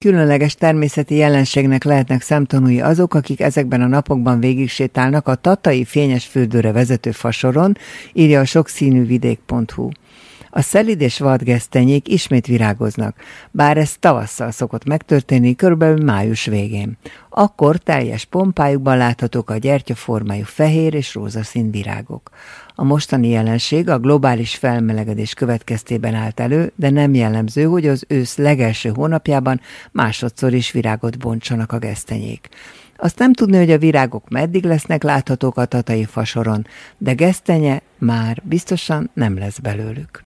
különleges természeti jelenségnek lehetnek szemtanúi azok, akik ezekben a napokban végigsétálnak a tatai fényes fürdőre vezető fasoron, írja a sokszínűvidék.hu. A szelíd és vadgesztenyék ismét virágoznak, bár ez tavasszal szokott megtörténni, körülbelül május végén. Akkor teljes pompájukban láthatók a gyertyaformájú fehér és rózsaszín virágok. A mostani jelenség a globális felmelegedés következtében állt elő, de nem jellemző, hogy az ősz legelső hónapjában másodszor is virágot bontsanak a gesztenyék. Azt nem tudni, hogy a virágok meddig lesznek láthatók a tatai fasoron, de gesztenye már biztosan nem lesz belőlük.